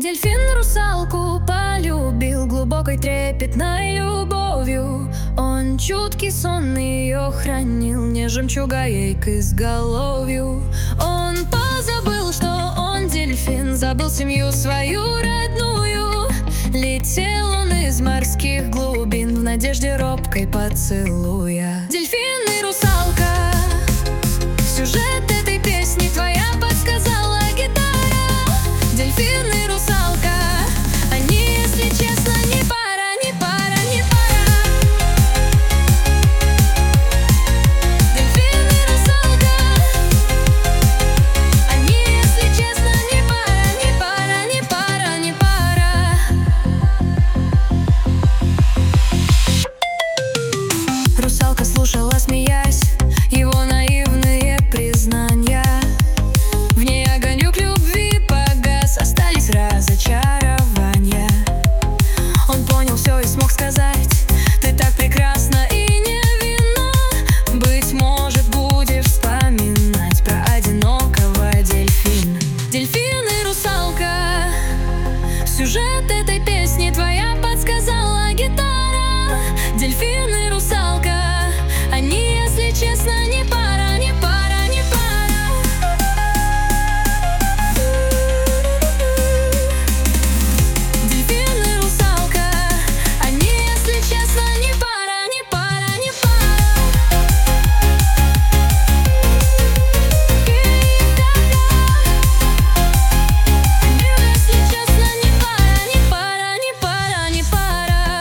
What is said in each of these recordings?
Дельфин русалку полюбил глубокой трепетной любовью. Он чуткий, сонный ее хранил, не жемчуга ей к изголовью. Он позабыл, что он дельфин, забыл семью свою родную. Летел он из морских глубин в надежде робкой поцелуя. Дельфин и русалка, сюжет этой песни твоя подсказала гитара. Дельфин и русалка, они, если честно, не пара, не пара, не пара. Дельфин и русалка, они, если честно, не пара, не пара, не пара, не пара. Русалка слушала, смеясь, его наивные признания. В ней огонек любви погас, остались разочарования. Он понял все и смог сказать: ты так прекрасна и невинна. Быть может, будешь вспоминать про одинокого дельфина. Дельфин и русалка, сюжет этой песни твоя подсказала гитара. Дельфин и русалка, они, если честно, не пара, не пара, не пара. Дельфин и русалка, они, если честно, не пара, не пара, не пара. Если честно, не пара, не пара, не пара, не пара.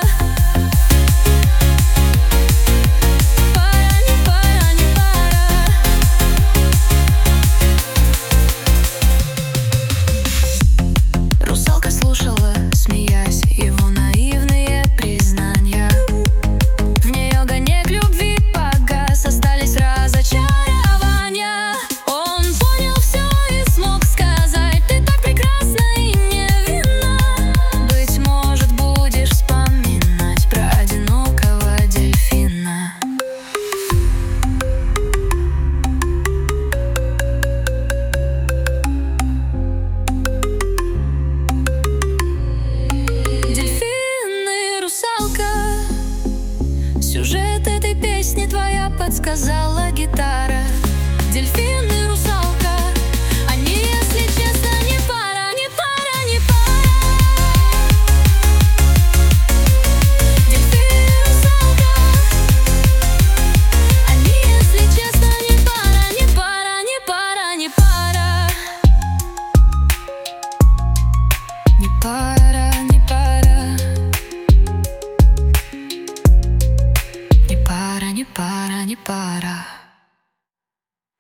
Русалка слушала, смеясь, его наивные признания. В ней огонек любви погас, остались разочарования. Он понял все и смог сказать: ты так прекрасна и невинна. Быть может, будешь вспоминать про одинокого дельфина. Дельфин и русалка, сюжет этой песни твоя подсказала гитара. Дельфин и русалка, они, если честно, не пара, не пара, не пара. Дельфин и русалка, они, если честно, не пара, не пара, не пара, не пара. Не пара, не пара. Не пара, не пара, не пара.